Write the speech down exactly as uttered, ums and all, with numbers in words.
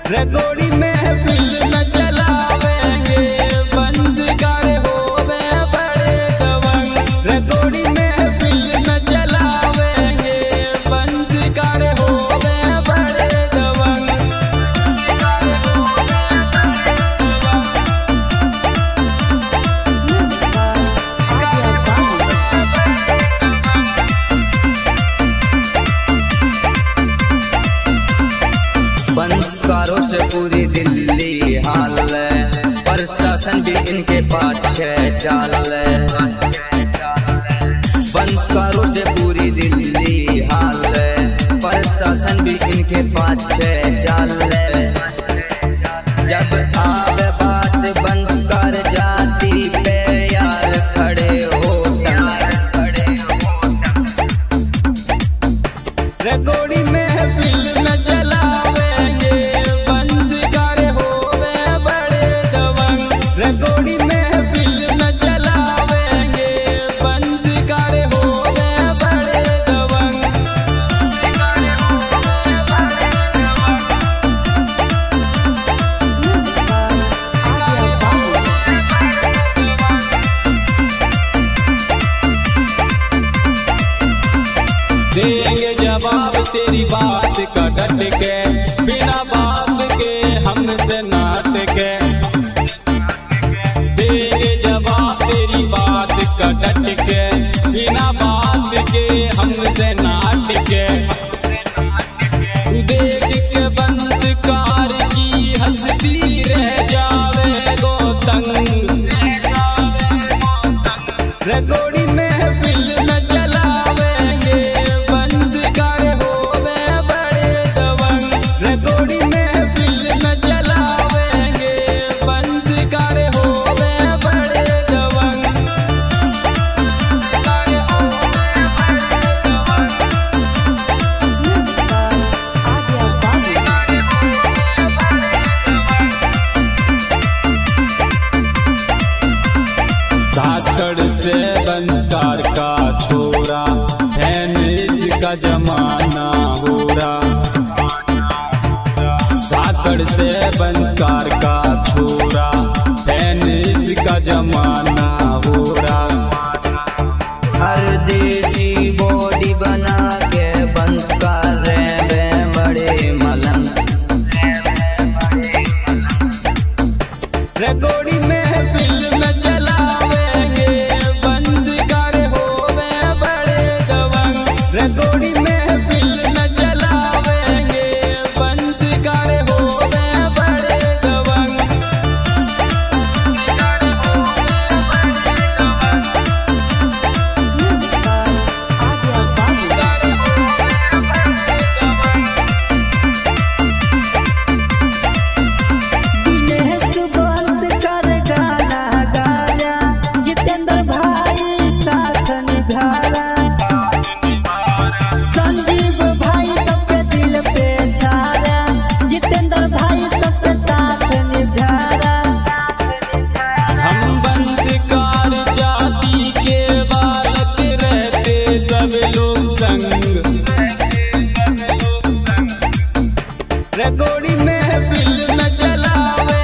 रगोड़ी में फिल्म चलावेंगे बंसकार होवे बड़े दबंग। रगोड़ी में फिल्म चलावेंगे बंसकार होवे बड़े दबंग। बंसकारों से पूरी दिल्ली हाल है, प्रशासन भी इनके पाछे चाल है। बंसकारों से पूरी दिल्ली हाल है, प्रशासन भी इनके पाछे चाल है। जब आवे बात बंसकार जाति पे यार खड़े हो रगोड़ी में फिल्म चलावेंगे बंसकार होवे बड़े दबंग। रगोड़ी में फिल्म चलावेंगे बंसकार होवे बड़े दबंग। देंगे जवाब तेरी बात का डट के, बिना बात के हमसे नाट के। देंगे जवाब तेरी बात का डट के, बिना बात के हमसे नाट के। देख के बंसकार की हंसती रह जावे गो तंग। रगोड़ी में फिल्म चलावेंगे बंसकार होवे बड़े दबंग। रगोड़ी में फिल्म चलावेंगे बंसकार होवे बड़े दबंग। धाकड़ से बंसकार का छोरा फैनिस का जमाना हो रहा। धाकड़ से बंसकार का छोरा फैनिस का जमाना हो रहा। हर देसी बॉडी बना के बंसकार रहे बड़े मलंग। रगोड़ी में फिल्म चलावेंगे बंसकार होवे बड़े दबंग। रगोड़ी में फिल्म चलावेंगे बंसकार होवे बड़े दबंग। हम बंसकार जाति के बालक रहते सब लोग संग। रगोड़ी में फिल्म चलावे